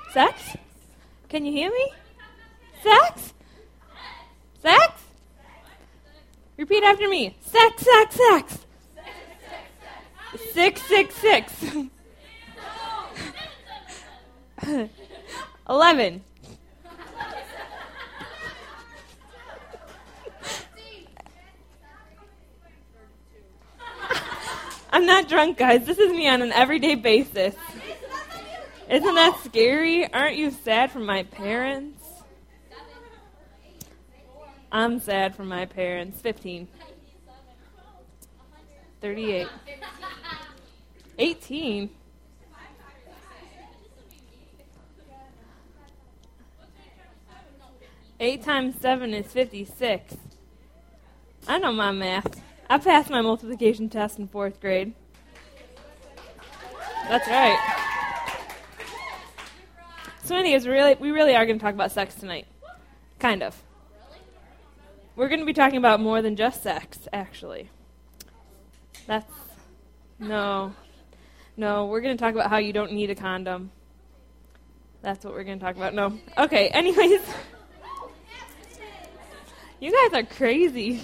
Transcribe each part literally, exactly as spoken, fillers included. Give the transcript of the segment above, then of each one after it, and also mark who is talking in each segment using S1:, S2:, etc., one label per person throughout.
S1: Sex? Can you hear me? Sex? Sex? Repeat after me. Sex, sex, sex. Six, six, six. Eleven. I'm not drunk, guys. This is me on an everyday basis. Isn't that scary? Aren't you sad for my parents? I'm sad for my parents. Fifteen. Thirty-eight. Eighteen. Eight times seven is fifty-six. I know my math. I passed my multiplication test in fourth grade. That's right. So anyways, really, we really are going to talk about sex tonight. Kind of. We're going to be talking about more than just sex, actually. That's, no. No, we're going to talk about how you don't need a condom. That's what we're going to talk about. No. Okay, anyways. You guys are crazy.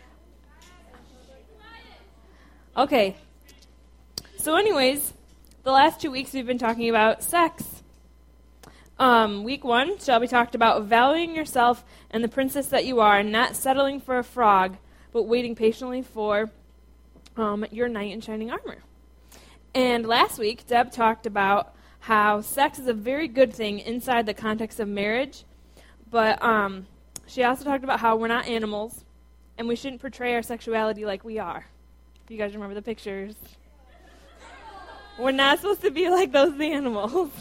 S1: Okay. So anyways, the last two weeks we've been talking about sex. Um, week one, Shelby talked about valuing yourself and the princess that you are, not settling for a frog, but waiting patiently for um, your knight in shining armor. And last week, Deb talked about how sex is a very good thing inside the context of marriage, but um, she also talked about how we're not animals, and we shouldn't portray our sexuality like we are. If you guys remember the pictures. We're not supposed to be like those animals.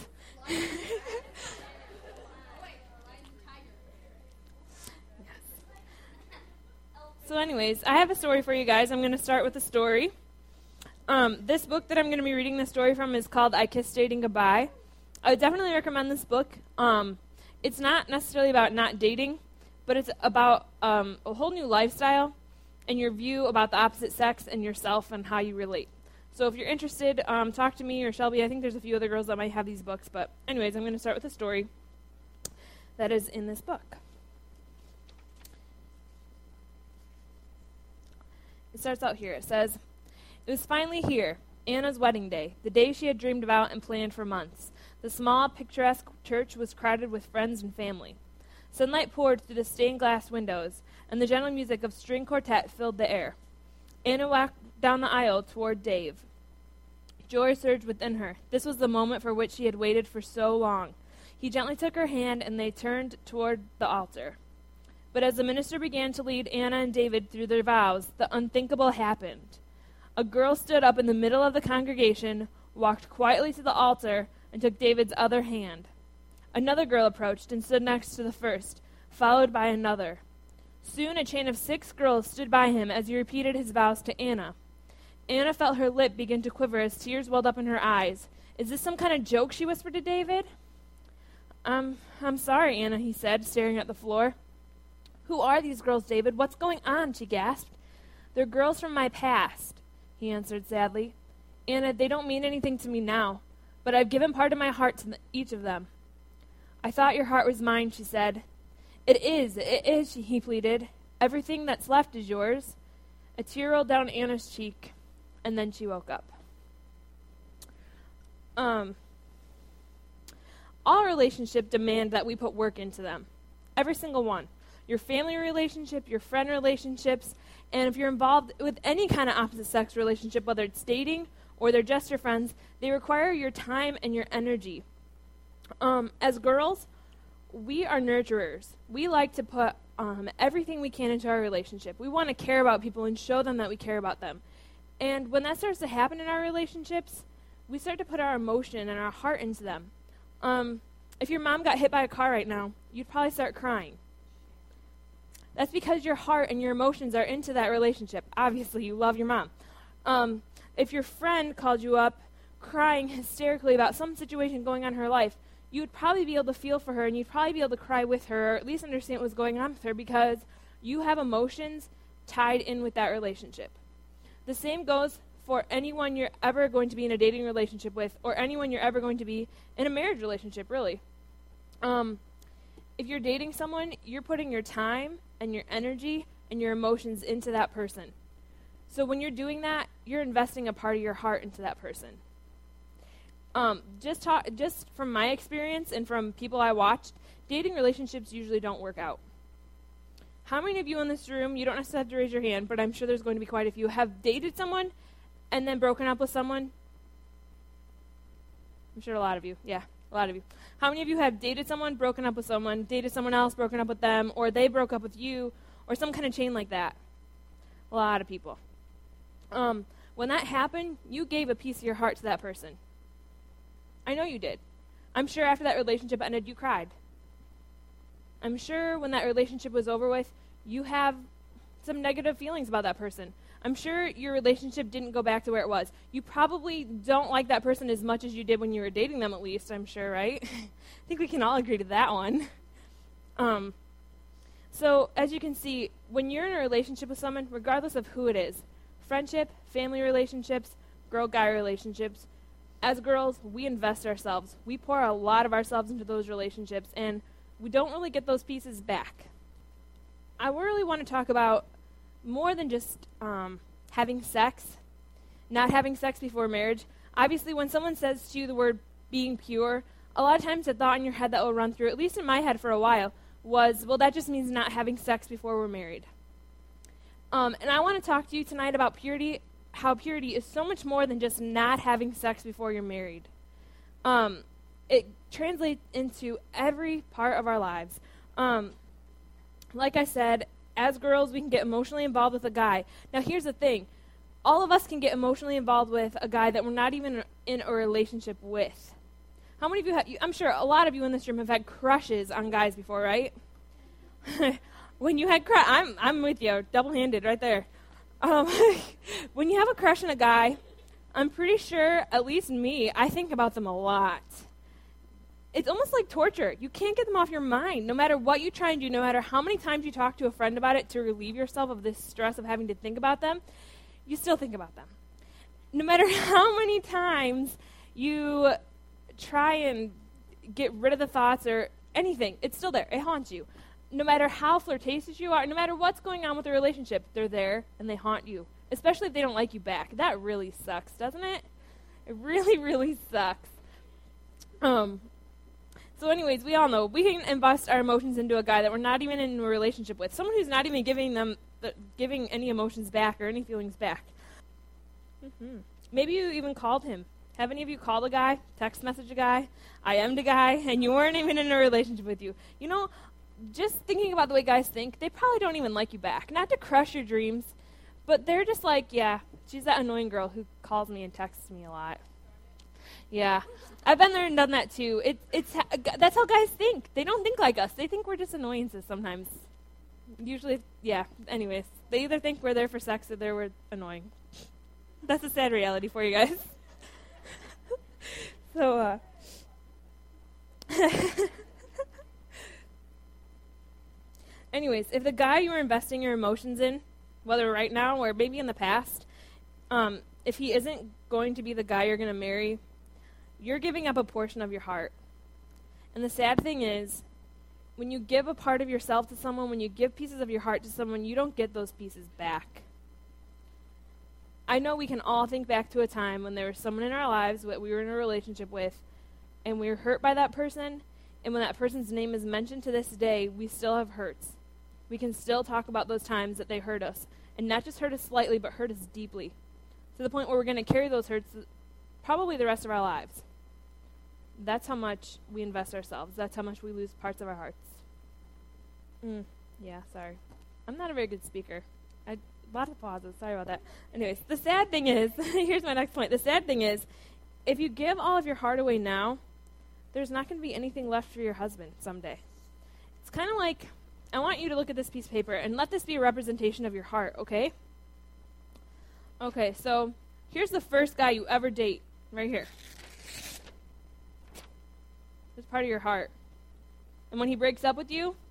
S1: So anyways, I have a story for you guys. I'm going to start with a story. Um, this book that I'm going to be reading the story from is called I Kissed Dating Goodbye. I would definitely recommend this book. Um, it's not necessarily about not dating, but it's about um, a whole new lifestyle and your view about the opposite sex and yourself and how you relate. So if you're interested, um, talk to me or Shelby. I think there's a few other girls that might have these books. But anyways, I'm going to start with a story that is in this book. It starts out here. It says, "It was finally here, Anna's wedding day, the day she had dreamed about and planned for months. The small, picturesque church was crowded with friends and family. Sunlight poured through the stained glass windows, and the gentle music of string quartet filled the air. Anna walked down the aisle toward Dave. Joy surged within her. This was the moment for which she had waited for so long. He gently took her hand, and they turned toward the altar. But as the minister began to lead Anna and David through their vows, the unthinkable happened. A girl stood up in the middle of the congregation, walked quietly to the altar, and took David's other hand. Another girl approached and stood next to the first, followed by another. Soon a chain of six girls stood by him as he repeated his vows to Anna. Anna felt her lip begin to quiver as tears welled up in her eyes. Is this some kind of joke, she whispered to David. Um, I'm sorry, Anna, he said, staring at the floor. Who are these girls, David? What's going on? She gasped. They're girls from my past, he answered sadly. Anna, they don't mean anything to me now, but I've given part of my heart to the, each of them. I thought your heart was mine, she said. It is, it is, he pleaded. Everything that's left is yours. A tear rolled down Anna's cheek, and then she woke up. Um, all relationships demand that we put work into them. Every single one. Your family relationship, your friend relationships, and if you're involved with any kind of opposite sex relationship, whether it's dating or they're just your friends, they require your time and your energy. Um, as girls, we are nurturers. We like to put um, everything we can into our relationship. We want to care about people and show them that we care about them. And when that starts to happen in our relationships, we start to put our emotion and our heart into them. Um, if your mom got hit by a car right now, you'd probably start crying. That's because your heart and your emotions are into that relationship. Obviously, you love your mom. Um, if your friend called you up crying hysterically about some situation going on in her life, you would probably be able to feel for her, and you'd probably be able to cry with her, or at least understand what was going on with her, because you have emotions tied in with that relationship. The same goes for anyone you're ever going to be in a dating relationship with, or anyone you're ever going to be in a marriage relationship, really. Um, if you're dating someone, you're putting your time and your energy and your emotions into that person. So when you're doing that, you're investing a part of your heart into that person. Um, just talk, just from my experience and from people I watched, dating relationships usually don't work out. How many of you in this room, you don't necessarily have to raise your hand, but I'm sure there's going to be quite a few, have dated someone and then broken up with someone? I'm sure a lot of you. Yeah, a lot of you. How many of you have dated someone, broken up with someone, dated someone else, broken up with them, or they broke up with you, or some kind of chain like that? A lot of people. Um, when that happened, you gave a piece of your heart to that person. I know you did. I'm sure after that relationship ended, you cried. I'm sure when that relationship was over with, you have some negative feelings about that person. I'm sure your relationship didn't go back to where it was. You probably don't like that person as much as you did when you were dating them, at least, I'm sure, right? I think we can all agree to that one. Um, so, as you can see, when you're in a relationship with someone, regardless of who it is, friendship, family relationships, girl-guy relationships, as girls, we invest ourselves. We pour a lot of ourselves into those relationships, and we don't really get those pieces back. I really want to talk about more than just um, having sex, not having sex before marriage. Obviously, when someone says to you the word being pure, a lot of times the thought in your head that will run through, at least in my head for a while, was, well, that just means not having sex before we're married. Um, and I want to talk to you tonight about purity, how purity is so much more than just not having sex before you're married. Um, it translates into every part of our lives. Um, like I said, as girls, we can get emotionally involved with a guy. Now, here's the thing. All of us can get emotionally involved with a guy that we're not even in a relationship with. How many of you have, you, I'm sure a lot of you in this room have had crushes on guys before, right? When you had crush, I'm, I'm with you, double-handed right there. Um, when you have a crush on a guy, I'm pretty sure, at least me, I think about them a lot. It's almost like torture. You can't get them off your mind. No matter what you try and do, no matter how many times you talk to a friend about it to relieve yourself of this stress of having to think about them, you still think about them. No matter how many times you try and get rid of the thoughts or anything, it's still there. It haunts you. No matter how flirtatious you are, no matter what's going on with the relationship, they're there and they haunt you, especially if they don't like you back. That really sucks, doesn't it? It really, really sucks. Um... So anyways, we all know we can invest our emotions into a guy that we're not even in a relationship with, someone who's not even giving them, the, giving any emotions back or any feelings back. Mm-hmm. Maybe you even called him. Have any of you called a guy, text message a guy, I M'd a guy, and you weren't even in a relationship with you? You know, just thinking about the way guys think, they probably don't even like you back. Not to crush your dreams, but they're just like, yeah, she's that annoying girl who calls me and texts me a lot. Yeah, I've been there and done that too. It, it's ha- that's how guys think. They don't think like us. They think we're just annoyances sometimes. Usually, yeah. Anyways, they either think we're there for sex or they're we're annoying. That's a sad reality for you guys. so, uh... anyways, if the guy you were investing your emotions in, whether right now or maybe in the past, um, if he isn't going to be the guy you're going to marry, you're giving up a portion of your heart. And the sad thing is, when you give a part of yourself to someone, when you give pieces of your heart to someone, you don't get those pieces back. I know we can all think back to a time when there was someone in our lives that we were in a relationship with, and we were hurt by that person, and when that person's name is mentioned to this day, we still have hurts. We can still talk about those times that they hurt us, and not just hurt us slightly, but hurt us deeply, to the point where we're going to carry those hurts probably the rest of our lives. That's how much we invest ourselves. That's how much we lose parts of our hearts. Mm, yeah, sorry. I'm not a very good speaker. I, a lot of pauses. Sorry about that. Anyways, the sad thing is, here's my next point. The sad thing is, if you give all of your heart away now, there's not going to be anything left for your husband someday. It's kind of like, I want you to look at this piece of paper and let this be a representation of your heart, okay? Okay, so here's the first guy you ever date, right here. It's part of your heart. And when he breaks up with you,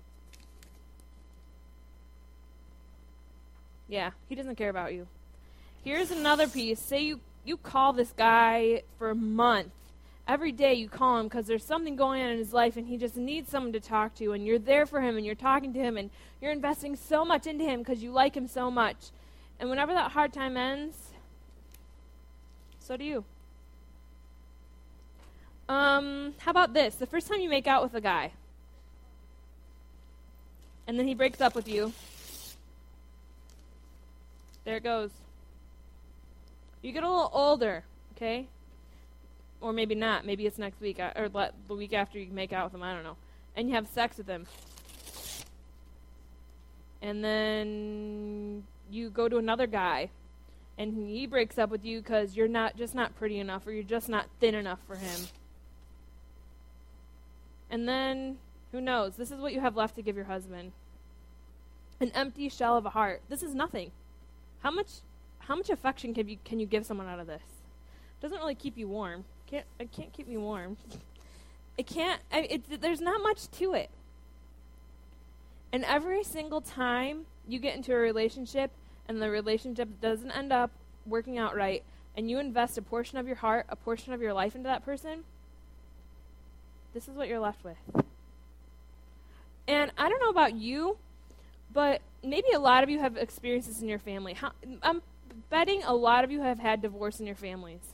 S1: yeah, he doesn't care about you. Here's another piece. Say you, you call this guy for a month every day you call him because there's something going on in his life and he just needs someone to talk to, and you're there for him and you're talking to him and you're investing so much into him because you like him so much. And whenever that hard time ends, so do you. Um, how about this? The first time you make out with a guy, and then he breaks up with you, there it goes. You get a little older, okay? Or maybe not. Maybe it's next week, or the week after you make out with him, I don't know. And you have sex with him. And then you go to another guy, and he breaks up with you because you're not just not pretty enough, or you're just not thin enough for him. And then, who knows? This is what you have left to give your husband. An empty shell of a heart. This is nothing. How much how much affection can you can you give someone out of this? It doesn't really keep you warm. Can't it can't keep me warm. It can't I, it, there's not much to it. And every single time you get into a relationship and the relationship doesn't end up working out right, and you invest a portion of your heart, a portion of your life into that person, this is what you're left with. And I don't know about you, but maybe a lot of you have experiences in your family. How, I'm betting a lot of you have had divorce in your families.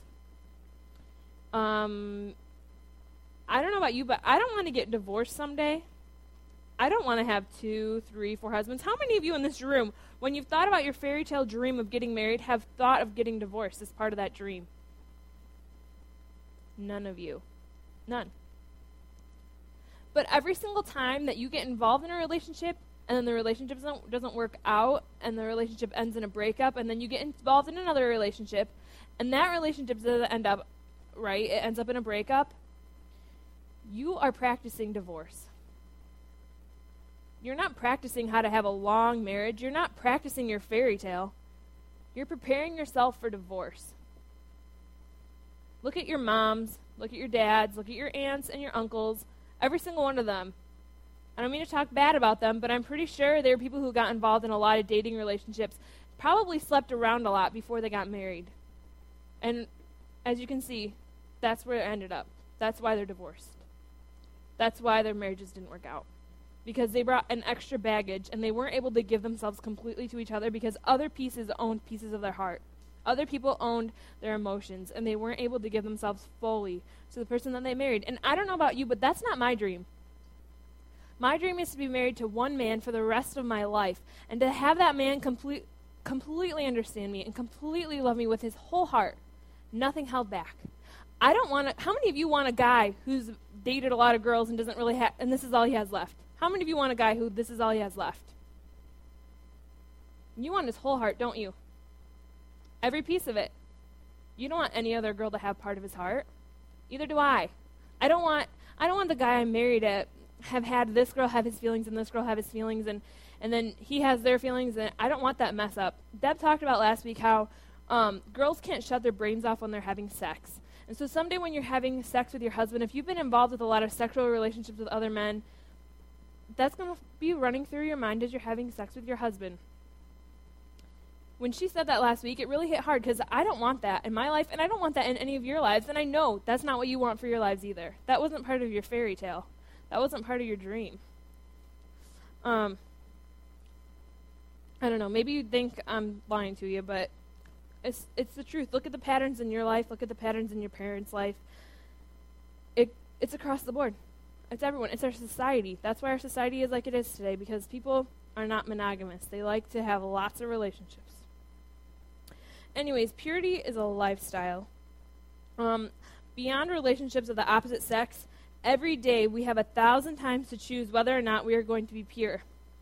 S1: Um, I don't know about you, but I don't want to get divorced someday. I don't want to have two, three, four husbands. How many of you in this room, when you've thought about your fairy tale dream of getting married, have thought of getting divorced as part of that dream? None of you. None. But every single time that you get involved in a relationship, and then the relationship doesn't, doesn't work out, and the relationship ends in a breakup, and then you get involved in another relationship, and that relationship doesn't end up right, it ends up in a breakup, you are practicing divorce. You're not practicing how to have a long marriage. You're not practicing your fairy tale. You're preparing yourself for divorce. Look at your moms, look at your dads, look at your aunts and your uncles, every single one of them. I don't mean to talk bad about them, but I'm pretty sure there are people who got involved in a lot of dating relationships, probably slept around a lot before they got married. And as you can see, that's where it ended up. That's why they're divorced. That's why their marriages didn't work out. Because they brought an extra baggage, and they weren't able to give themselves completely to each other because other pieces owned pieces of their heart. Other people owned their emotions, and they weren't able to give themselves fully to the person that they married. And I don't know about you, but that's not my dream. My dream is to be married to one man for the rest of my life, and to have that man complete, completely understand me and completely love me with his whole heart, nothing held back. I don't want to. How many of you want a guy who's dated a lot of girls and doesn't really have, and this is all he has left? How many of you want a guy who this is all he has left? You want his whole heart, don't you? Every piece of it. You don't want any other girl to have part of his heart. Either do I. I don't want I don't want the guy I'm married to have had this girl have his feelings and this girl have his feelings, and, and then he has their feelings, and I don't want that mess up. Deb talked about last week how um, girls can't shut their brains off when they're having sex. And so someday when you're having sex with your husband, if you've been involved with a lot of sexual relationships with other men, that's going to be running through your mind as you're having sex with your husband. When she said that last week, it really hit hard because I don't want that in my life, and I don't want that in any of your lives, and I know that's not what you want for your lives either. That wasn't part of your fairy tale. That wasn't part of your dream. Um, I don't know. Maybe you think I'm lying to you, but it's it's the truth. Look at the patterns in your life. Look at the patterns in your parents' life. It it's across the board. It's everyone. It's our society. That's why our society is like it is today, because people are not monogamous. They like to have lots of relationships. Anyways, purity is a lifestyle. Um, beyond relationships of the opposite sex, every day we have a thousand times to choose whether or not we are going to be pure.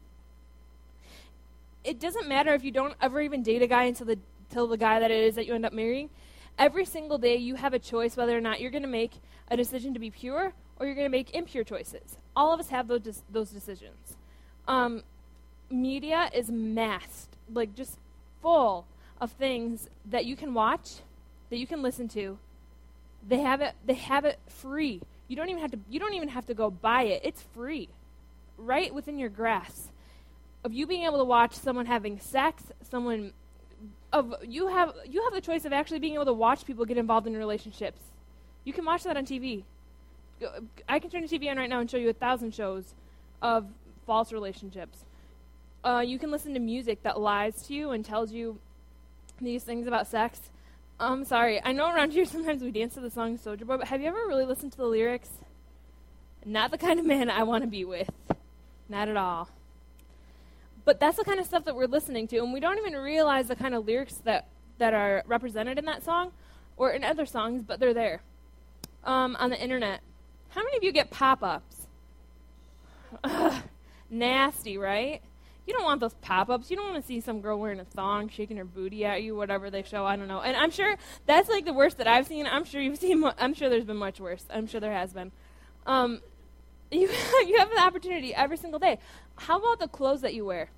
S1: It doesn't matter if you don't ever even date a guy until the, until the guy that it is that you end up marrying. Every single day you have a choice whether or not you're going to make a decision to be pure or you're going to make impure choices. All of us have those de- those decisions. Um, media is masked, like just full of things that you can watch, that you can listen to. They have it. They have it free. You don't even have to. You don't even have to go buy it. It's free, right within your grasp of you being able to watch someone having sex. Someone of you have you have the choice of actually being able to watch people get involved in relationships. You can watch that on T V. I can turn the T V on right now and show you a thousand shows of false relationships. Uh, you can listen to music that lies to you and tells you these things about sex. I'm sorry. I know around here sometimes we dance to the song Soulja Boy, but have you ever really listened to the lyrics? Not the kind of man I want to be with. Not at all. But that's the kind of stuff that we're listening to, and we don't even realize the kind of lyrics that, that are represented in that song or in other songs, but they're there. Um, on the internet. How many of you get pop-ups? Ugh, nasty, right? You don't want those pop-ups. You don't want to see some girl wearing a thong, shaking her booty at you, whatever they show. I don't know. And I'm sure that's like the worst that I've seen. I'm sure you've seen. Mo- I'm sure there's been much worse. I'm sure there has been. Um, you you have the opportunity every single day. How about the clothes that you wear?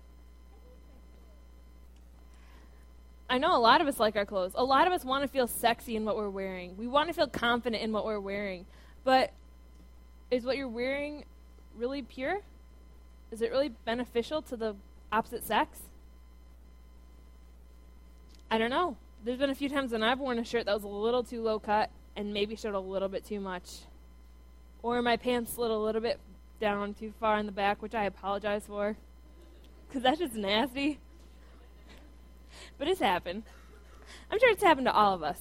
S1: I know a lot of us like our clothes. A lot of us want to feel sexy in what we're wearing. We want to feel confident in what we're wearing. But is what you're wearing really pure? Is it really beneficial to the opposite sex? I don't know. There's been a few times when I've worn a shirt that was a little too low cut and maybe showed a little bit too much. Or my pants slid a little bit down too far in the back, which I apologize for. Because that's just nasty. But it's happened. I'm sure it's happened to all of us.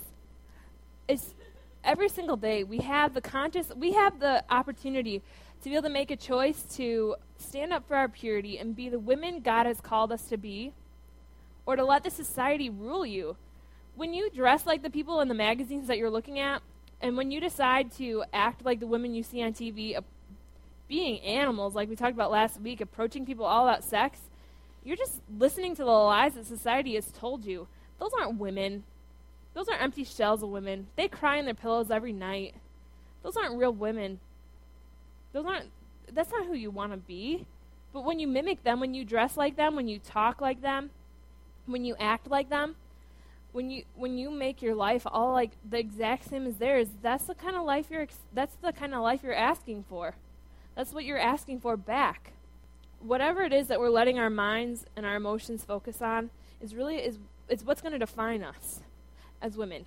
S1: It's every single day we have the conscious, we have the opportunity to be able to make a choice to stand up for our purity and be the women God has called us to be, or to let the society rule you. When you dress like the people in the magazines that you're looking at, and when you decide to act like the women you see on T V, uh, being animals, like we talked about last week, approaching people all about sex, you're just listening to the lies that society has told you. Those aren't women. Those are empty shells of women. They cry in their pillows every night. Those aren't real women. Those aren't, that's not who you want to be. But when you mimic them, when you dress like them, when you talk like them, when you act like them, when you when you make your life all like the exact same as theirs, that's the kind of life you're ex- that's the kind of life you're asking for. That's what you're asking for back. Whatever it is that we're letting our minds and our emotions focus on is really is it's what's going to define us as women.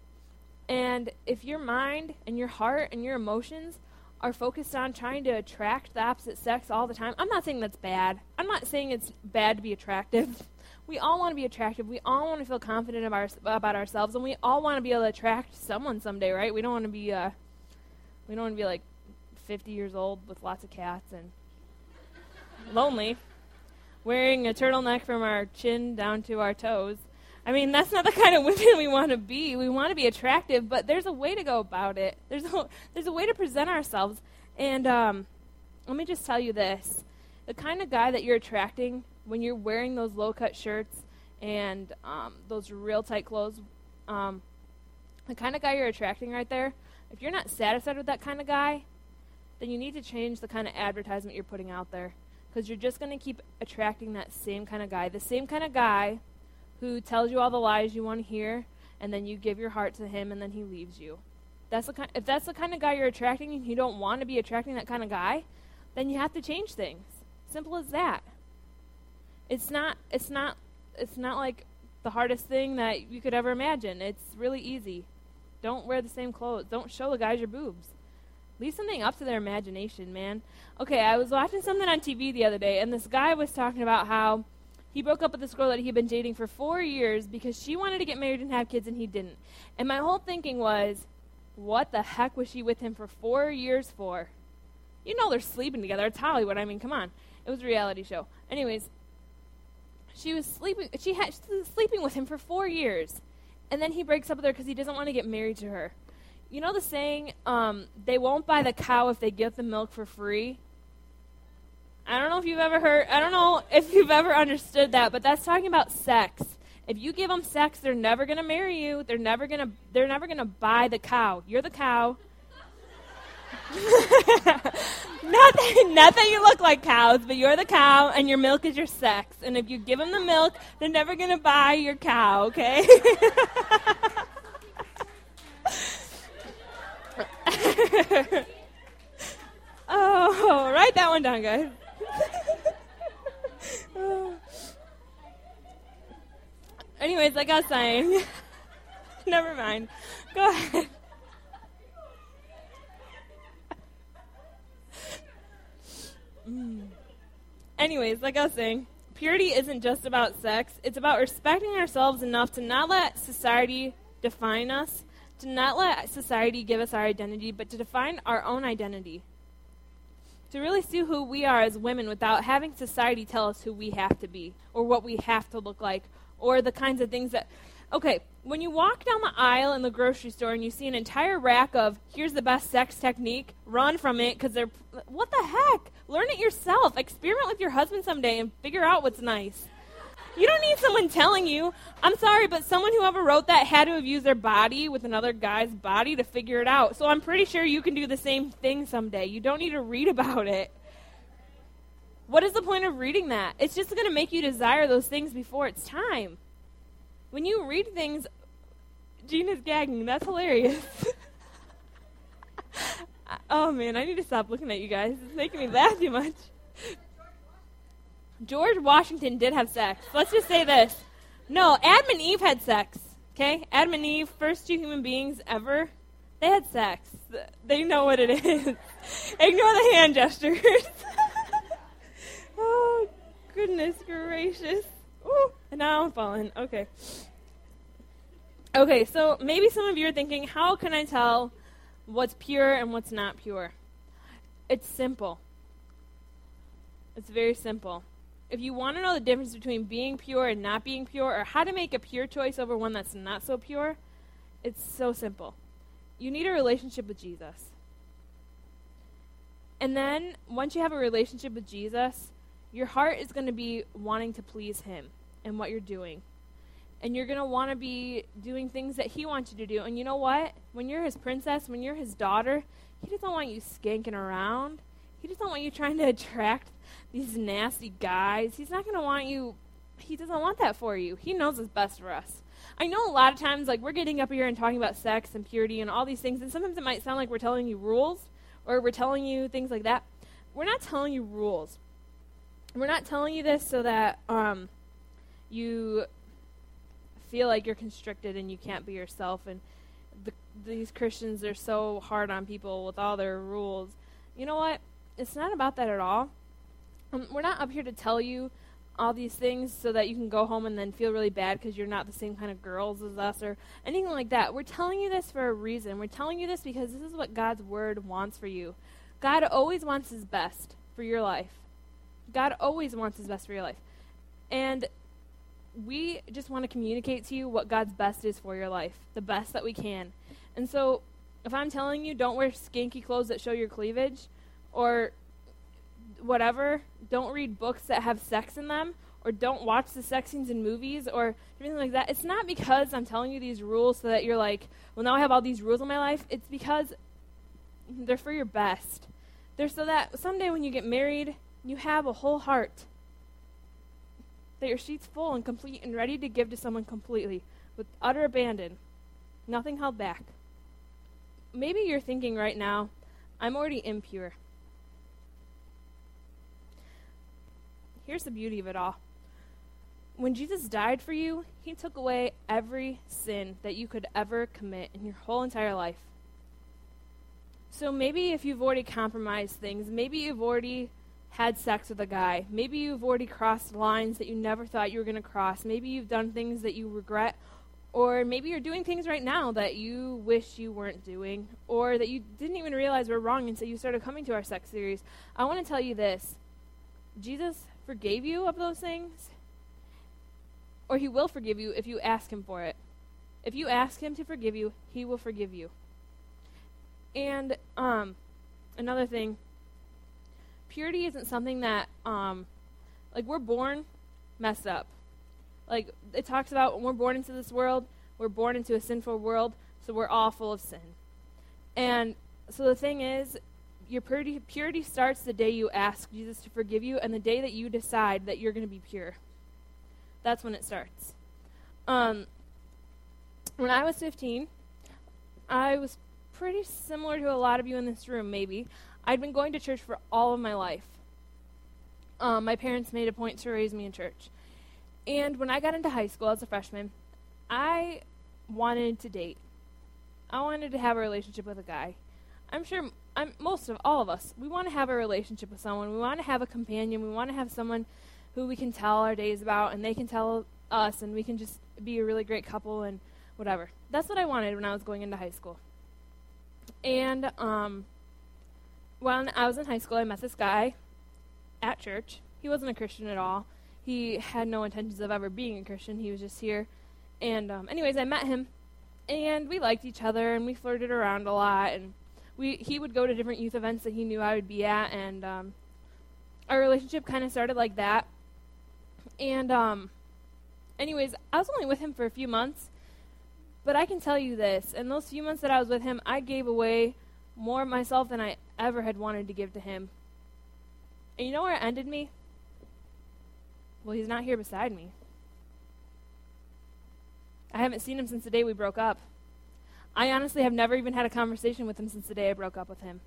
S1: And if your mind and your heart and your emotions are focused on trying to attract the opposite sex all the time, I'm not saying that's bad. I'm not saying it's bad to be attractive. We all want to be attractive. We all want to feel confident about, our, about ourselves, and we all want to be able to attract someone someday, right? We don't want to be, uh, we don't want to be like fifty years old with lots of cats and lonely, wearing a turtleneck from our chin down to our toes. I mean, that's not the kind of women we want to be. We want to be attractive, but there's a way to go about it. There's a, there's a way to present ourselves. And um, let me just tell you this. The kind of guy that you're attracting when you're wearing those low-cut shirts and um, those real tight clothes, um, the kind of guy you're attracting right there, if you're not satisfied with that kind of guy, then you need to change the kind of advertisement you're putting out there, because you're just going to keep attracting that same kind of guy, the same kind of guy who tells you all the lies you want to hear, and then you give your heart to him, and then he leaves you. That's the kind, if that's the kind of guy you're attracting and you don't want to be attracting that kind of guy, then you have to change things. Simple as that. It's not it's not it's not like the hardest thing that you could ever imagine. It's really easy. Don't wear the same clothes. Don't show the guys your boobs. Leave something up to their imagination, man. Okay, I was watching something on T V the other day, and this guy was talking about how he broke up with this girl that he had been dating for four years because she wanted to get married and have kids and he didn't. And my whole thinking was, what the heck was she with him for four years for? You know they're sleeping together. It's Hollywood. I mean, come on. It was a reality show. Anyways, she was sleeping. She had she was sleeping with him for four years, and then he breaks up with her because he doesn't want to get married to her. You know the saying, um, they won't buy the cow if they get the milk for free? I don't know if you've ever heard, I don't know if you've ever understood that, but that's talking about sex. If you give them sex, they're never going to marry you. They're never going to, they're never going to buy the cow. You're the cow. not, that, not that you look like cows, but you're the cow, and your milk is your sex. And if you give them the milk, they're never going to buy your cow, okay? Oh, write that one down, guys. Oh. Anyways, like I was saying, never mind. Go ahead. Anyways, like I was saying, purity isn't just about sex. It's about respecting ourselves enough to not let society define us, to not let society give us our identity, but to define our own identity. To really see who we are as women without having society tell us who we have to be, or what we have to look like, or the kinds of things that... Okay, when you walk down the aisle in the grocery store and you see an entire rack of, here's the best sex technique, run from it, because they're... What the heck? Learn it yourself. Experiment with your husband someday and figure out what's nice. You don't need someone telling you. I'm sorry, but someone who ever wrote that had to have used their body with another guy's body to figure it out. So I'm pretty sure you can do the same thing someday. You don't need to read about it. What is the point of reading that? It's just going to make you desire those things before it's time. When you read things, Gina's gagging. That's hilarious. Oh, man, I need to stop looking at you guys. It's making me laugh too much. George Washington did have sex. Let's just say this. No, Adam and Eve had sex, okay? Adam and Eve, first two human beings ever, they had sex. They know what it is. Ignore the hand gestures. Oh, goodness gracious. Ooh, and now I'm falling. Okay. Okay, so maybe some of you are thinking, how can I tell what's pure and what's not pure? It's simple. It's very simple. If you want to know the difference between being pure and not being pure, or how to make a pure choice over one that's not so pure, it's so simple. You need a relationship with Jesus. And then, once you have a relationship with Jesus, your heart is going to be wanting to please him in what you're doing. And you're going to want to be doing things that he wants you to do. And you know what? When you're his princess, when you're his daughter, he doesn't want you skanking around. He doesn't want you trying to attract these nasty guys. He's not going to want you, he doesn't want that for you. He knows what's best for us. I know a lot of times, like, we're getting up here and talking about sex and purity and all these things, and sometimes it might sound like we're telling you rules, or we're telling you things like that. We're not telling you rules. We're not telling you this so that um, you feel like you're constricted and you can't be yourself, and the, these Christians are so hard on people with all their rules. You know what? It's not about that at all. Um, we're not up here to tell you all these things so that you can go home and then feel really bad because you're not the same kind of girls as us or anything like that. We're telling you this for a reason. We're telling you this because this is what God's word wants for you. God always wants his best for your life. God always wants his best for your life. And we just want to communicate to you what God's best is for your life, the best that we can. And so if I'm telling you don't wear skanky clothes that show your cleavage or whatever, don't read books that have sex in them, or don't watch the sex scenes in movies or anything like that, it's not because I'm telling you these rules so that you're like, well, now I have all these rules in my life. It's because they're for your best. They're so that someday when you get married, you have a whole heart, that your sheet's full and complete and ready to give to someone completely, with utter abandon, nothing held back. Maybe you're thinking right now, I'm already impure. Here's the beauty of it all. When Jesus died for you, he took away every sin that you could ever commit in your whole entire life. So maybe if you've already compromised things, maybe you've already had sex with a guy, maybe you've already crossed lines that you never thought you were going to cross, maybe you've done things that you regret, or maybe you're doing things right now that you wish you weren't doing, or that you didn't even realize were wrong until you started coming to our sex series. I want to tell you this. Jesus forgave you of those things, or he will forgive you if you ask him for it. If you ask him to forgive you, he will forgive you. And um, another thing, purity isn't something that, um, like, we're born messed up. Like, it talks about when we're born into this world, we're born into a sinful world, so we're all full of sin. And so the thing is, your purity, purity starts the day you ask Jesus to forgive you and the day that you decide that you're going to be pure. That's when it starts. Um, when I was fifteen, I was pretty similar to a lot of you in this room, maybe. I'd been going to church for all of my life. Um, my parents made a point to raise me in church. And when I got into high school as a freshman, I wanted to date. I wanted to have a relationship with a guy. I'm sure I'm, most of all of us, we want to have a relationship with someone. We want to have a companion. We want to have someone who we can tell our days about, and they can tell us, and we can just be a really great couple and whatever. That's what I wanted when I was going into high school. And um, when I was in high school, I met this guy at church. He wasn't a Christian at all. He had no intentions of ever being a Christian. He was just here. And um, anyways, I met him, and we liked each other, and we flirted around a lot, and we he would go to different youth events that he knew I would be at, and um, our relationship kind of started like that. And um, anyways, I was only with him for a few months, but I can tell you this, in those few months that I was with him, I gave away more of myself than I ever had wanted to give to him. And you know where it ended me? Well, he's not here beside me. I haven't seen him since the day we broke up. I honestly have never even had a conversation with him since the day I broke up with him.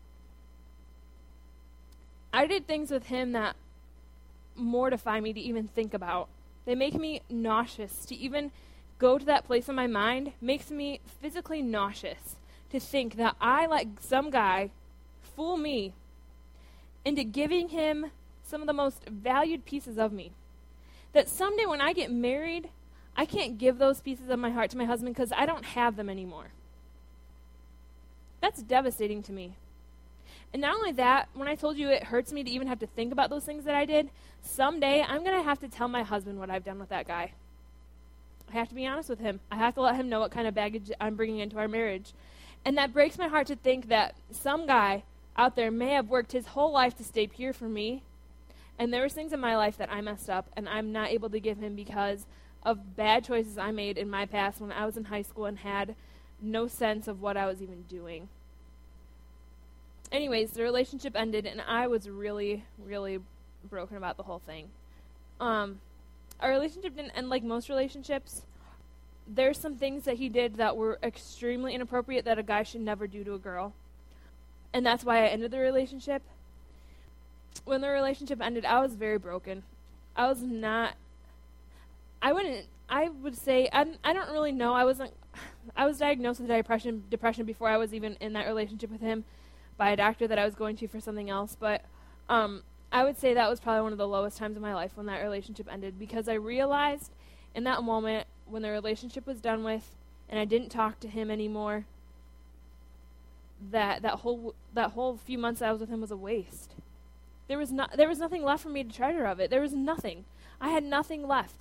S1: I did things with him that mortify me to even think about. They make me nauseous. To even go to that place in my mind makes me physically nauseous. To think that I let some guy fool me into giving him some of the most valued pieces of me. That someday when I get married, I can't give those pieces of my heart to my husband because I don't have them anymore. That's devastating to me. And not only that, when I told you it hurts me to even have to think about those things that I did, someday I'm going to have to tell my husband what I've done with that guy. I have to be honest with him. I have to let him know what kind of baggage I'm bringing into our marriage. And that breaks my heart to think that some guy out there may have worked his whole life to stay pure for me, and there was things in my life that I messed up, and I'm not able to give him because of bad choices I made in my past when I was in high school and had no sense of what I was even doing. Anyways, the relationship ended, and I was really, really broken about the whole thing. Um, our relationship didn't end like most relationships. There's some things that he did that were extremely inappropriate that a guy should never do to a girl. And that's why I ended the relationship. When the relationship ended, I was very broken. I was not, I wouldn't, I would say, I, I don't really know. I wasn't, I was diagnosed with depression, depression before I was even in that relationship with him by a doctor that I was going to for something else. But um, I would say that was probably one of the lowest times of my life when that relationship ended, because I realized in that moment when the relationship was done with and I didn't talk to him anymore, that that whole that whole few months I was with him was a waste. There was not there was nothing left for me to treasure of it. There was nothing. I had nothing left.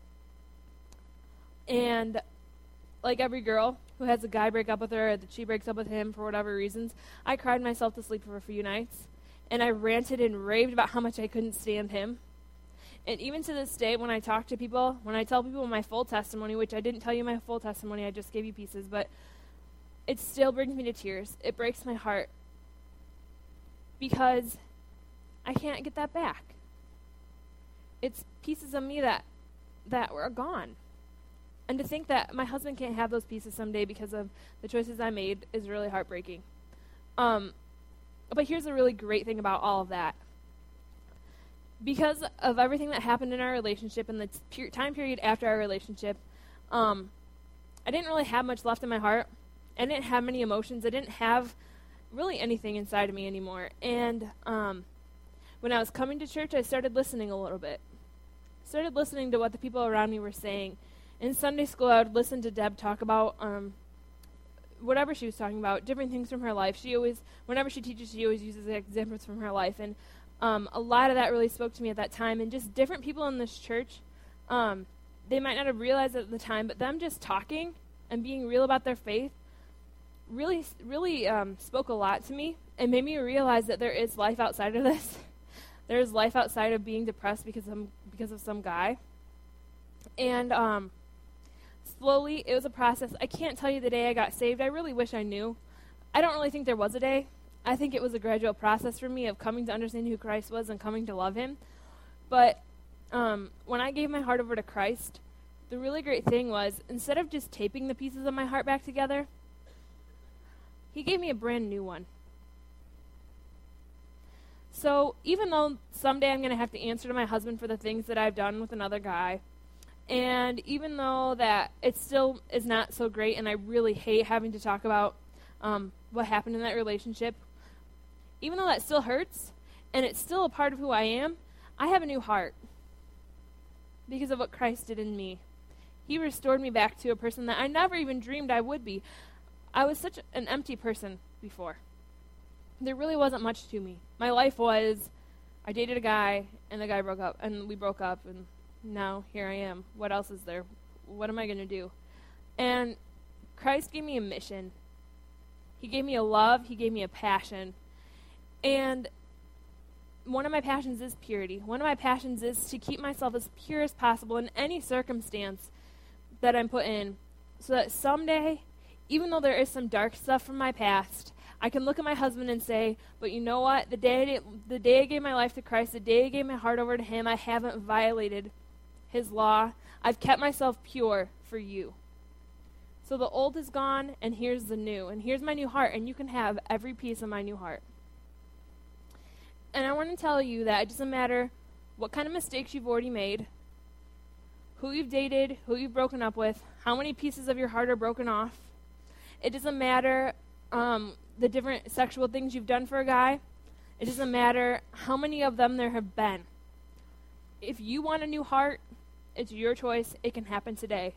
S1: And like every girl who has a guy break up with her or that she breaks up with him for whatever reasons, I cried myself to sleep for a few nights. And I ranted and raved about how much I couldn't stand him. And even to this day, when I talk to people, when I tell people my full testimony, which I didn't tell you my full testimony, I just gave you pieces, but it still brings me to tears. It breaks my heart because I can't get that back. It's pieces of me that that were gone. And to think that my husband can't have those pieces someday because of the choices I made is really heartbreaking. Um, but here's the really great thing about all of that. Because of everything that happened in our relationship and the t- time period after our relationship, um, I didn't really have much left in my heart. I didn't have many emotions. I didn't have really anything inside of me anymore. And um, when I was coming to church, I started listening a little bit. Started listening to what the people around me were saying. In Sunday school, I would listen to Deb talk about um, whatever she was talking about, different things from her life. She always, whenever she teaches, she always uses examples from her life. And um, a lot of that really spoke to me at that time. And just different people in this church, um, they might not have realized it at the time, but them just talking and being real about their faith really, really um, spoke a lot to me and made me realize that there is life outside of this. There is life outside of being depressed because of, because of some guy. And um, slowly, it was a process. I can't tell you the day I got saved. I really wish I knew. I don't really think there was a day. I think it was a gradual process for me of coming to understand who Christ was and coming to love him. But um, when I gave my heart over to Christ, the really great thing was, instead of just taping the pieces of my heart back together, he gave me a brand new one. So even though someday I'm going to have to answer to my husband for the things that I've done with another guy, and even though that it still is not so great and I really hate having to talk about um, what happened in that relationship, even though that still hurts, and it's still a part of who I am, I have a new heart because of what Christ did in me. He restored me back to a person that I never even dreamed I would be. I was such an empty person before. There really wasn't much to me. My life was, I dated a guy, and the guy broke up, and we broke up, and now here I am. What else is there? What am I going to do? And Christ gave me a mission. He gave me a love. He gave me a passion. And one of my passions is purity. One of my passions is to keep myself as pure as possible in any circumstance that I'm put in, so that someday, even though there is some dark stuff from my past, I can look at my husband and say, but you know what? The day I did, the day I gave my life to Christ, the day I gave my heart over to him, I haven't violated his law. I've kept myself pure for you. So the old is gone, and here's the new. And here's my new heart, and you can have every piece of my new heart. And I want to tell you that it doesn't matter what kind of mistakes you've already made, who you've dated, who you've broken up with, how many pieces of your heart are broken off. It doesn't matter um, the different sexual things you've done for a guy. It doesn't matter how many of them there have been. If you want a new heart, it's your choice. It can happen today.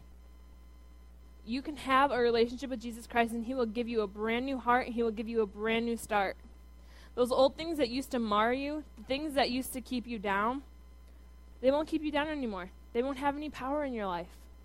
S1: You can have a relationship with Jesus Christ, and he will give you a brand new heart, and he will give you a brand new start. Those old things that used to mar you, the things that used to keep you down, they won't keep you down anymore. They won't have any power in your life.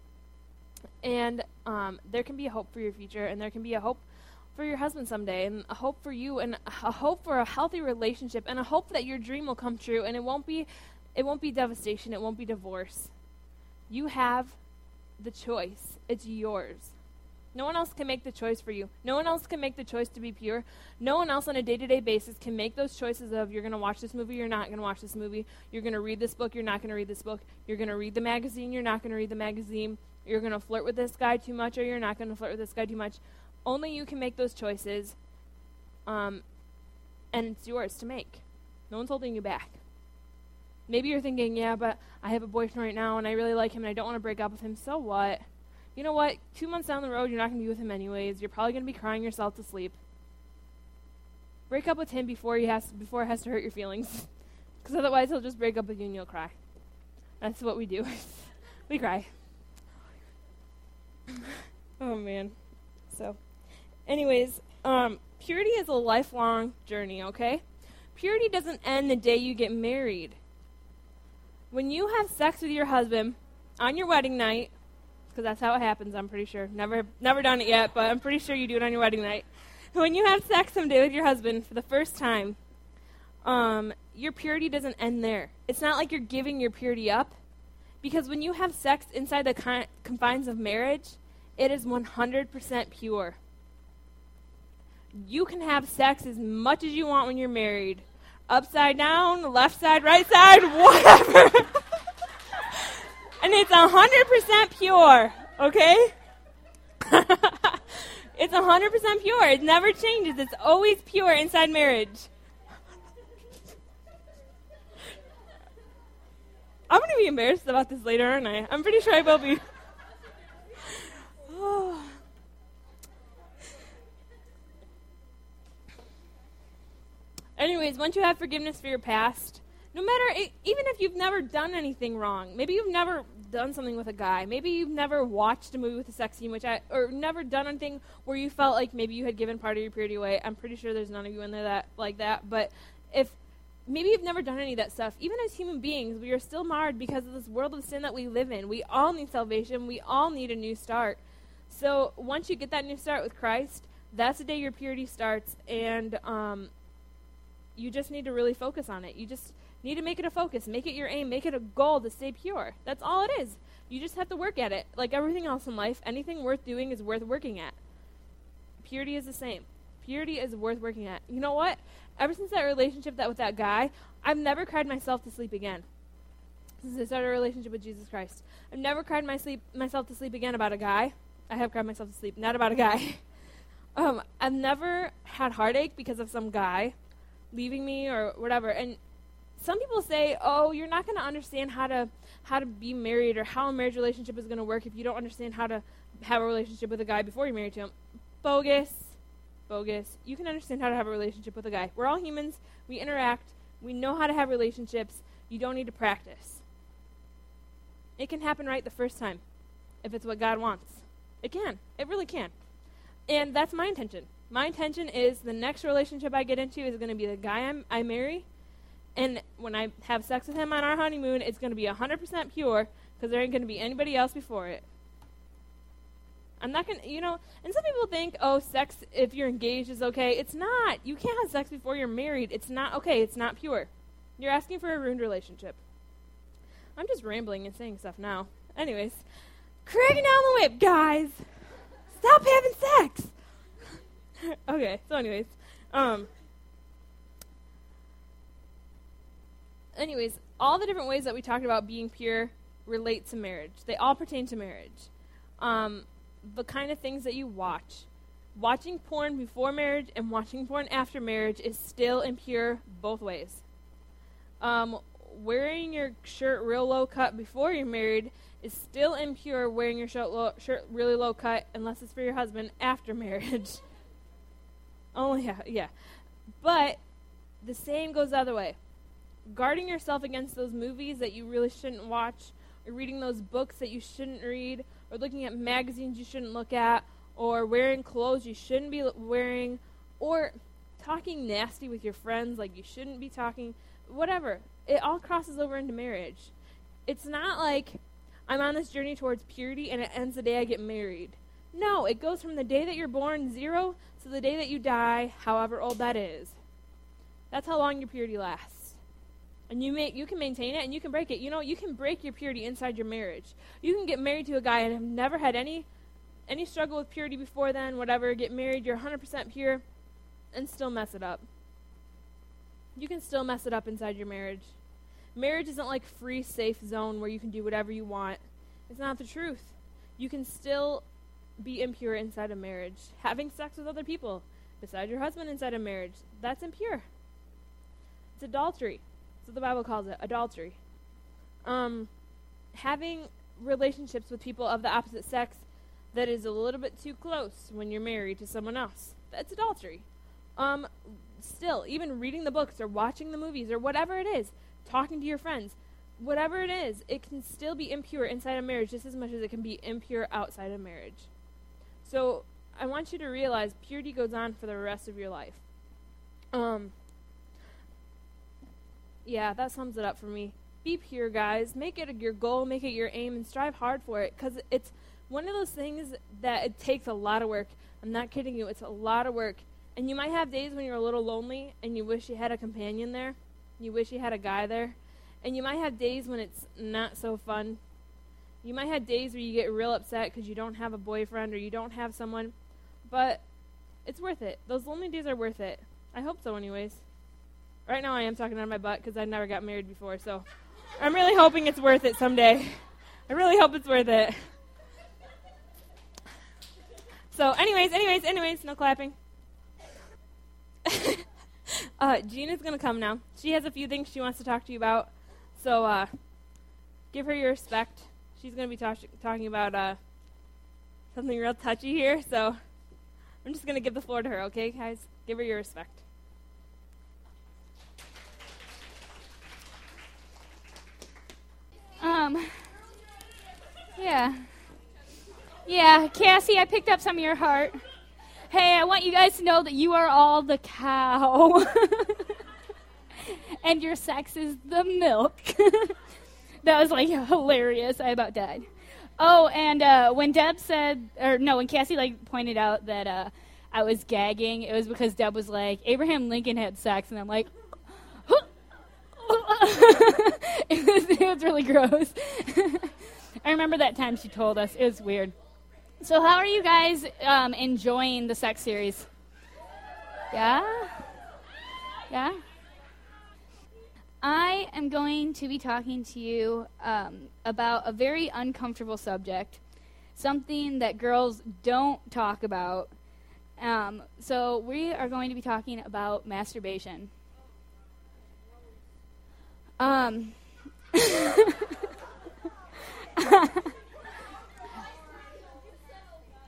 S1: And um, there can be a hope for your future, and there can be a hope for your husband someday, and a hope for you, and a hope for a healthy relationship, and a hope that your dream will come true, and it won't be, it won't be devastation, it won't be divorce. You have the choice. It's yours. No one else can make the choice for you. No one else can make the choice to be pure. No one else on a day-to-day basis can make those choices of you're going to watch this movie, you're not going to watch this movie. You're going to read this book, you're not going to read this book. You're going to read the magazine, you're not going to read the magazine. You're going to flirt with this guy too much, or you're not going to flirt with this guy too much. Only you can make those choices, um, and it's yours to make. No one's holding you back. Maybe you're thinking, yeah, but I have a boyfriend right now, and I really like him, and I don't want to break up with him. So what? You know what? Two months down the road, you're not going to be with him anyways. You're probably going to be crying yourself to sleep. Break up with him before he has to, before it has to hurt your feelings, because otherwise he'll just break up with you and you'll cry. That's what we do. We cry. Oh man. So, anyways, um, purity is a lifelong journey. Okay, purity doesn't end the day you get married. When you have sex with your husband on your wedding night, because that's how it happens, I'm pretty sure. Never never done it yet, but I'm pretty sure you do it on your wedding night. When you have sex someday with your husband for the first time, um, your purity doesn't end there. It's not like you're giving your purity up, because when you have sex inside the con- confines of marriage, it is one hundred percent pure. You can have sex as much as you want when you're married. Upside down, left side, right side, whatever. And it's one hundred percent pure, okay? It's one hundred percent pure. It never changes. It's always pure inside marriage. I'm going to be embarrassed about this later, aren't I? I'm pretty sure I will be. Oh. Anyways, once you have forgiveness for your past, no matter, it, even if you've never done anything wrong, maybe you've never done something with a guy, maybe you've never watched a movie with a sex scene, which I, or never done anything where you felt like maybe you had given part of your purity away. I'm pretty sure there's none of you in there that like that, but if maybe you've never done any of that stuff, even as human beings, we are still marred because of this world of sin that we live in. We all need salvation. We all need a new start. So once you get that new start with Christ, that's the day your purity starts, and um, you just need to really focus on it. You just need to make it a focus. Make it your aim. Make it a goal to stay pure. That's all it is. You just have to work at it. Like everything else in life, anything worth doing is worth working at. Purity is the same. Purity is worth working at. You know what? Ever since that relationship that with that guy, I've never cried myself to sleep again. Since I started a relationship with Jesus Christ, I've never cried my sleep, myself to sleep again about a guy. I have cried myself to sleep, not about a guy. um, I've never had heartache because of some guy leaving me or whatever. And some people say, oh, you're not going to understand how to how to be married or how a marriage relationship is going to work if you don't understand how to have a relationship with a guy before you're married to him. Bogus. bogus, you can understand how to have a relationship with a guy. We're all humans. We interact. We know how to have relationships. You don't need to practice. It can happen right the first time if it's what God wants. It can. It really can. And that's my intention. My intention is the next relationship I get into is going to be the guy I'm, I marry. And when I have sex with him on our honeymoon, it's going to be one hundred percent pure because there ain't going to be anybody else before it. I'm not going to, you know, and some people think, oh, sex if you're engaged is okay. It's not. You can't have sex before you're married. It's not okay. It's not pure. You're asking for a ruined relationship. I'm just rambling and saying stuff now. Anyways, cracking down the whip, guys. Stop having sex. Okay, so anyways, um, anyways, all the different ways that we talked about being pure relate to marriage. They all pertain to marriage. Um, the kind of things that you watch. Watching porn before marriage and watching porn after marriage is still impure both ways. Um, wearing your shirt real low cut before you're married is still impure wearing your shirt, low, shirt really low cut unless it's for your husband after marriage. Oh, yeah, yeah. But the same goes the other way. Guarding yourself against those movies that you really shouldn't watch, or reading those books that you shouldn't read, or looking at magazines you shouldn't look at, or wearing clothes you shouldn't be wearing, or talking nasty with your friends like you shouldn't be talking, whatever. It all crosses over into marriage. It's not like I'm on this journey towards purity and it ends the day I get married. No, it goes from the day that you're born, zero, to the day that you die, however old that is. That's how long your purity lasts. And you may, you can maintain it and you can break it. You know, you can break your purity inside your marriage. You can get married to a guy and have never had any any struggle with purity before then, whatever, get married, you're one hundred percent pure, and still mess it up. You can still mess it up inside your marriage. Marriage isn't like free, safe zone where you can do whatever you want. It's not the truth. You can still be impure inside a marriage. Having sex with other people besides your husband inside a marriage, that's impure. It's adultery. That's what the Bible calls it, adultery. Um, having relationships with people of the opposite sex that is a little bit too close when you're married to someone else, that's adultery. Um, still, even reading the books or watching the movies or whatever it is, talking to your friends, whatever it is, it can still be impure inside a marriage just as much as it can be impure outside of marriage. So I want you to realize purity goes on for the rest of your life. Um, yeah, that sums it up for me. Be pure, guys. Make it your goal, make it your aim, and strive hard for it, because it's one of those things that it takes a lot of work. I'm not kidding you. It's a lot of work. And you might have days when you're a little lonely and you wish you had a companion there. You wish you had a guy there. And you might have days when it's not so fun. You might have days where you get real upset because you don't have a boyfriend or you don't have someone. But it's worth it. Those lonely days are worth it. I hope so anyways. Right now I am talking out of my butt because I never got married before. So I'm really hoping it's worth it someday. I really hope it's worth it. So anyways, anyways, anyways, no clapping. uh, Gina's going to come now. She has a few things she wants to talk to you about. So uh, give her your respect. She's going to be talk- talking about uh, something real touchy here. So I'm just going to give the floor to her, okay, guys? Give her your respect.
S2: Um, yeah. Yeah, Cassie, I picked up some of your heart. Hey, I want you guys to know that you are all the cow. And your sex is the milk. That was, like, hilarious. I about died. Oh, and uh, when Deb said, or no, when Cassie, like, pointed out that uh, I was gagging, it was because Deb was like, Abraham Lincoln had sex, and I'm like, it, was, it was really gross. I remember that time she told us. It was weird. So how are you guys um, enjoying the sex series? Yeah? Yeah? I am going to be talking to you um, about a very uncomfortable subject, something that girls don't talk about. Um, so we are going to be talking about masturbation. Um...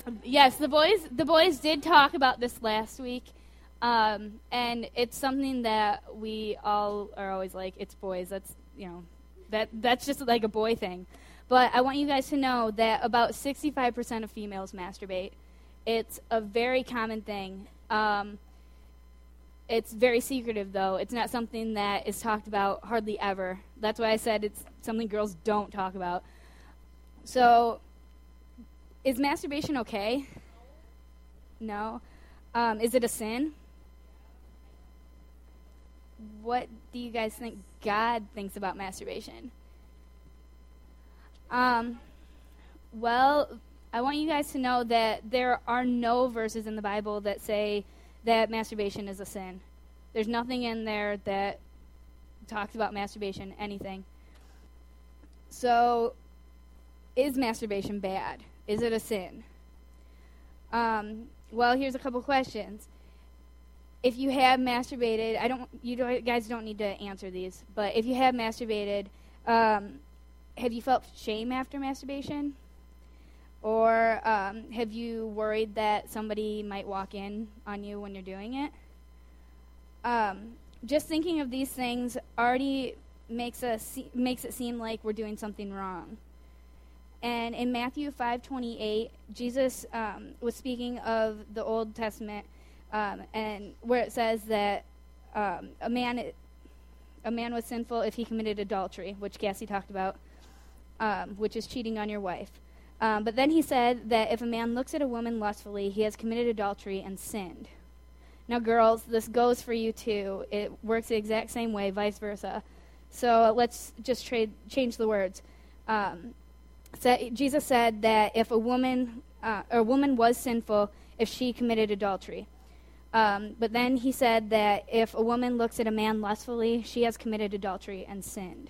S2: Yes, the boys the boys did talk about this last week, um, and it's something that we all are always like, it's boys. That's you know, that that's just like a boy thing. But I want you guys to know that about sixty-five percent of females masturbate. It's a very common thing. Um, it's very secretive, though. It's not something that is talked about hardly ever. That's why I said it's something girls don't talk about. So, is masturbation okay? No. Um, is it a sin? What do you guys think God thinks about masturbation? Um, well, I want you guys to know that there are no verses in the Bible that say that masturbation is a sin. There's nothing in there that talks about masturbation, anything. So, is masturbation bad? Is it a sin? Um, well, here's a couple questions. If you have masturbated, I don't, you don't, guys don't need to answer these, but if you have masturbated, um, have you felt shame after masturbation? Or um, have you worried that somebody might walk in on you when you're doing it? Um, just thinking of these things already makes us se- makes it seem like we're doing something wrong. And in Matthew five twenty-eight, Jesus um, was speaking of the Old Testament, um, and where it says that um, a man a man was sinful if he committed adultery, which Cassie talked about, um, which is cheating on your wife. Um, but then he said that if a man looks at a woman lustfully, he has committed adultery and sinned. Now, girls, this goes for you too. It works the exact same way, vice versa. So let's just trade, change the words. Um, so Jesus said that if a woman, uh, or a woman was sinful if she committed adultery. Um, but then he said that if a woman looks at a man lustfully, she has committed adultery and sinned.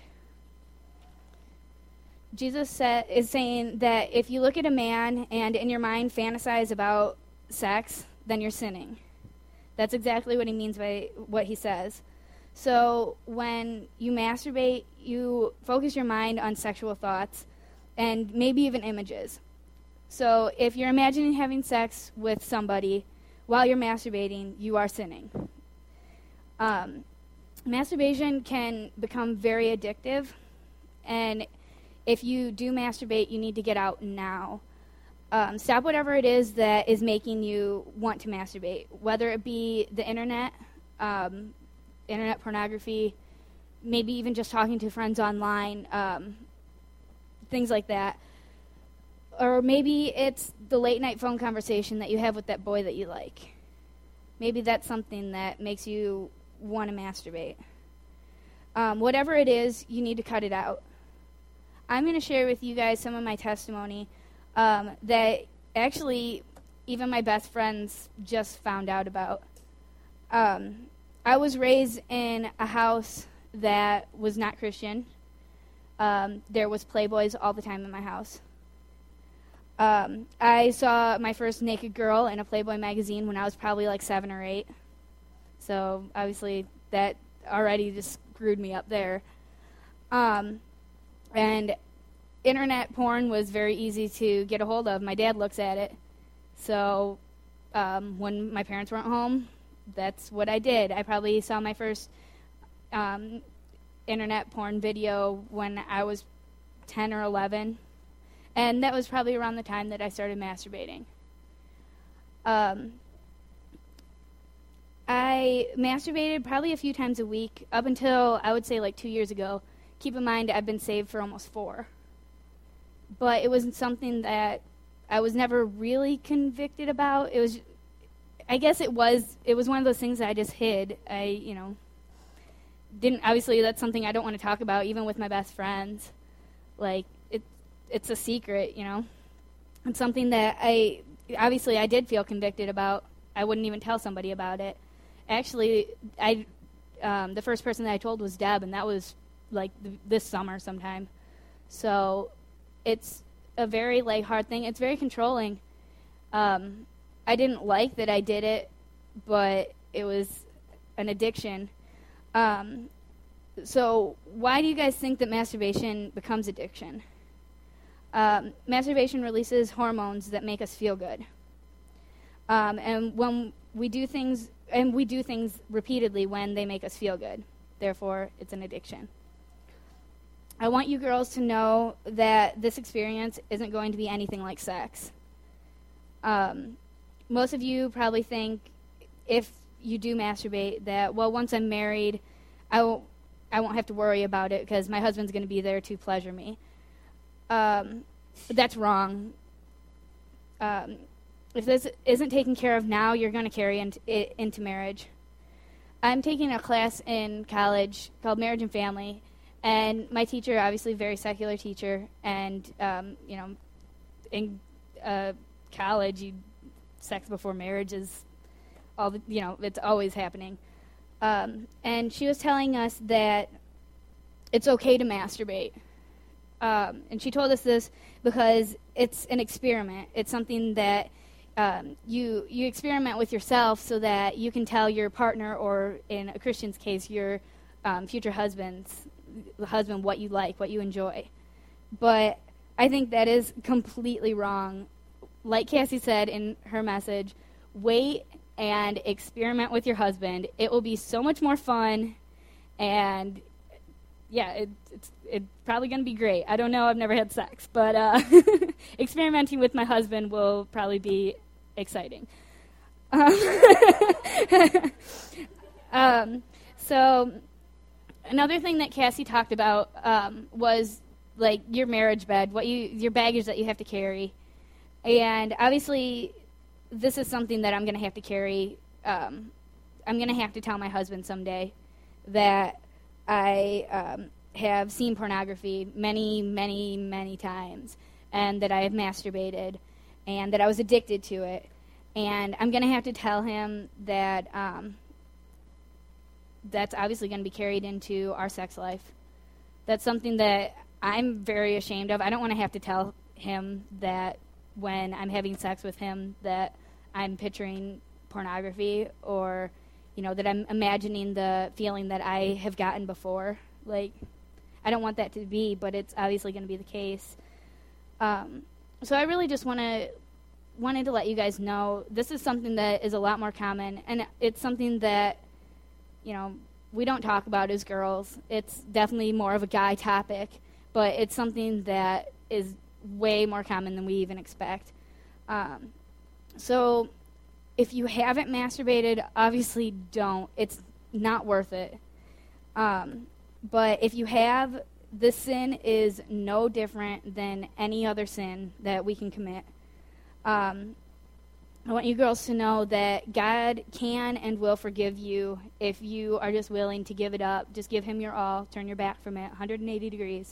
S2: Jesus said, is saying that if you look at a man and in your mind fantasize about sex, then you're sinning. That's exactly what he means by what he says. So when you masturbate, you focus your mind on sexual thoughts and maybe even images. So if you're imagining having sex with somebody while you're masturbating, you are sinning. Um, masturbation can become very addictive, and if you do masturbate, you need to get out now. Um, stop whatever it is that is making you want to masturbate, whether it be the internet, um, internet pornography, maybe even just talking to friends online, um, things like that. Or maybe it's the late night phone conversation that you have with that boy that you like. Maybe that's something that makes you want to masturbate. Um, whatever it is, you need to cut it out. I'm going to share with you guys some of my testimony um, that actually even my best friends just found out about. Um, I was raised in a house that was not Christian. Um, there was Playboys all the time in my house. Um, I saw my first naked girl in a Playboy magazine when I was probably like seven or eight. So obviously that already just screwed me up there. Um, and internet porn was very easy to get a hold of. My dad looks at it. So um, when my parents weren't home, that's what I did. I probably saw my first um, internet porn video when I was ten or eleven. And that was probably around the time that I started masturbating. Um, I masturbated probably a few times a week up until, I would say, like two years ago. Keep in mind, I've been saved for almost four. But it wasn't something that I was never really convicted about. It was, I guess it was, it was one of those things that I just hid. I, you know, didn't, obviously that's something I don't want to talk about, even with my best friends. Like, it, it's a secret, you know. It's something that I, obviously I did feel convicted about. I wouldn't even tell somebody about it. Actually, I, um, the first person that I told was Deb, and that was like th- this summer sometime. So it's a very like hard thing. It's very controlling. Um, I didn't like that I did it, but it was an addiction. Um, so why do you guys think that masturbation becomes addiction? Um, masturbation releases hormones that make us feel good. Um, and when we do things, and we do things repeatedly when they make us feel good. Therefore, it's an addiction. I want you girls to know that this experience isn't going to be anything like sex. Um, most of you probably think, if you do masturbate, that, well, once I'm married, I won't, I won't have to worry about it because my husband's going to be there to pleasure me. Um, that's wrong. Um, if this isn't taken care of now, you're going to carry into, it into marriage. I'm taking a class in college called Marriage and Family, and my teacher, obviously a very secular teacher, and, um, you know, in uh, college, you, sex before marriage is all the, you know, it's always happening. Um, and she was telling us that it's okay to masturbate. Um, and she told us this because it's an experiment. It's something that um, you you experiment with yourself so that you can tell your partner, or in a Christian's case, your um, future husband's husband, what you like, what you enjoy. But I think that is completely wrong. Like Cassie said in her message, wait and experiment with your husband. It will be so much more fun, and yeah, it, it's it's probably going to be great. I don't know, I've never had sex, but uh, experimenting with my husband will probably be exciting. Um, um, so another thing that Cassie talked about um, was like your marriage bed, what you your baggage that you have to carry, and obviously this is something that I'm going to have to carry. Um, I'm going to have to tell my husband someday that I um, have seen pornography many, many, many times, and that I have masturbated, and that I was addicted to it. And I'm going to have to tell him that um, that's obviously going to be carried into our sex life. That's something that I'm very ashamed of. I don't want to have to tell him that when I'm having sex with him that I'm picturing pornography, or, you know, that I'm imagining the feeling that I have gotten before. Like, I don't want that to be, but it's obviously going to be the case. Um, so I really just want to wanted to let you guys know this is something that is a lot more common, and it's something that, you know, we don't talk about as girls. It's definitely more of a guy topic, but it's something that is way more common than we even expect. Um, so if you haven't masturbated, obviously don't. It's not worth it. Um, but if you have, this sin is no different than any other sin that we can commit. Um, I want you girls to know that God can and will forgive you if you are just willing to give it up. Just give him your all. Turn your back from it one hundred eighty degrees.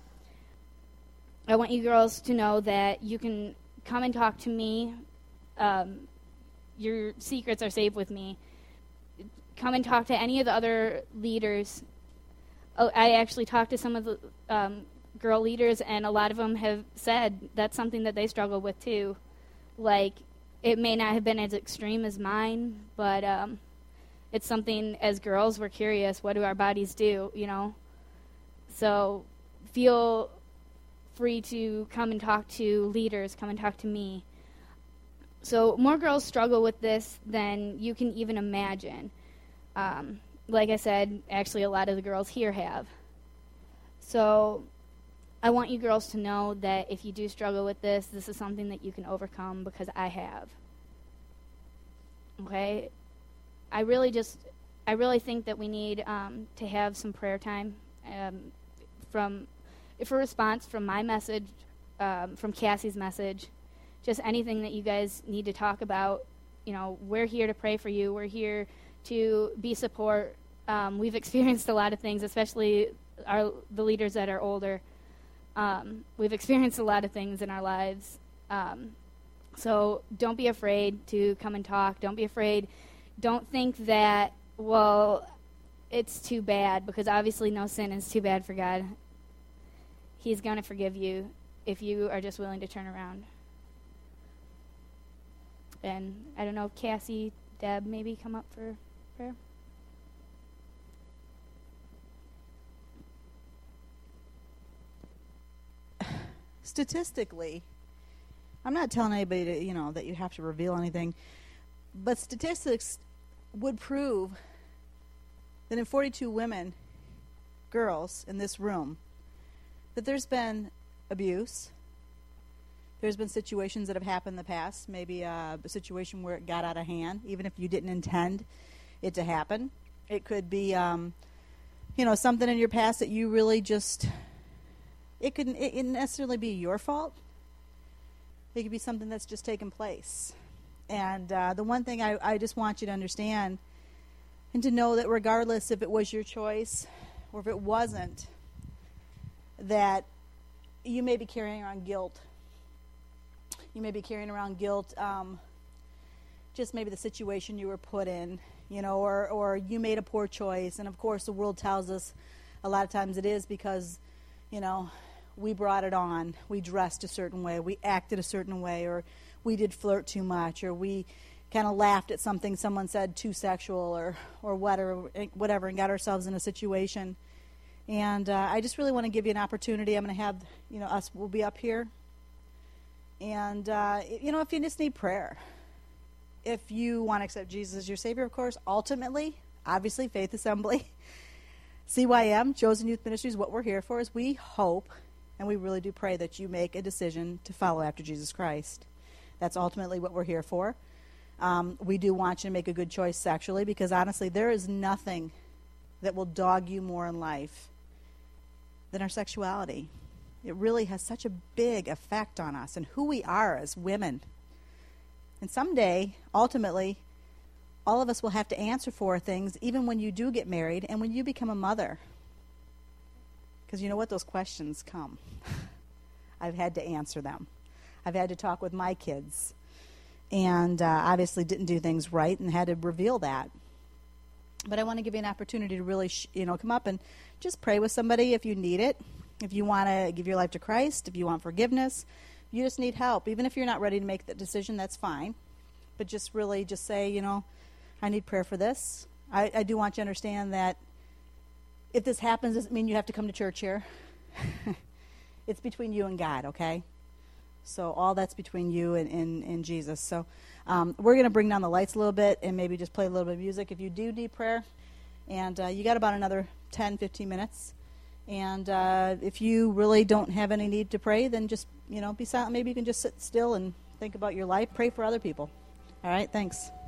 S2: I want you girls to know that you can come and talk to me. Um, your secrets are safe with me. Come and talk to any of the other leaders. Oh, I actually talked to some of the um, girl leaders, and a lot of them have said that's something that they struggle with too. Like, it may not have been as extreme as mine, but um, it's something as girls we're curious, what do our bodies do, you know? So feel free to come and talk to leaders, come and talk to me. So more girls struggle with this than you can even imagine. Um, like I said, actually a lot of the girls here have. So I want you girls to know that if you do struggle with this, this is something that you can overcome, because I have. Okay? I really just, I really think that we need um, to have some prayer time um, from, for response from my message, um, from Cassie's message, just anything that you guys need to talk about. You know, we're here to pray for you. We're here to be support. Um, we've experienced a lot of things, especially our the leaders that are older. Um, we've experienced a lot of things in our lives. Um, so don't be afraid to come and talk. Don't be afraid. Don't think that, well, it's too bad, because obviously no sin is too bad for God. He's going to forgive you if you are just willing to turn around. And I don't know, Cassie, Deb, maybe come up for prayer.
S3: statistically, I'm not telling anybody to, you know, that you have to reveal anything, but statistics would prove that in forty-two women, girls in this room, that there's been abuse. There's been situations that have happened in the past, maybe uh, a situation where it got out of hand, even if you didn't intend it to happen. It could be, um, you know, something in your past that you really just, it couldn't it, it necessarily be your fault. It could be something that's just taken place. And uh, the one thing I, I just want you to understand and to know that regardless if it was your choice or if it wasn't, that you may be carrying around guilt. You may be carrying around guilt, um, just maybe the situation you were put in, you know, or, or you made a poor choice. And, of course, the world tells us a lot of times it is because, you know, we brought it on. We dressed a certain way. We acted a certain way. Or we did flirt too much. Or we kind of laughed at something someone said too sexual or, or whatever, whatever and got ourselves in a situation. And uh, I just really want to give you an opportunity. I'm going to have, you know, us, we'll be up here. And, uh, you know, if you just need prayer, if you want to accept Jesus as your Savior, of course, ultimately, obviously, Faith Assembly, C Y M, Chosen Youth Ministries, what we're here for is we hope, and we really do pray that you make a decision to follow after Jesus Christ. That's ultimately what we're here for. Um, we do want you to make a good choice sexually because, honestly, there is nothing that will dog you more in life than our sexuality. It really has such a big effect on us and who we are as women. And someday, ultimately, all of us will have to answer for things, even when you do get married and when you become a mother. Because you know what? Those questions come. I've had to answer them. I've had to talk with my kids. And uh, obviously didn't do things right and had to reveal that. But I want to give you an opportunity to really, sh- you know, come up and just pray with somebody if you need it. If you want to give your life to Christ, if you want forgiveness, you just need help. Even if you're not ready to make that decision, that's fine. But just really just say, you know, I need prayer for this. I, I do want you to understand that if this happens, doesn't mean you have to come to church here. It's between you and God, okay? So all that's between you and, and, and Jesus. So um, we're going to bring down the lights a little bit and maybe just play a little bit of music if you do need prayer. And uh, you got about another ten, fifteen minutes. And uh, if you really don't have any need to pray, then just, you know, be silent. Maybe you can just sit still and think about your life. Pray for other people. All right, thanks.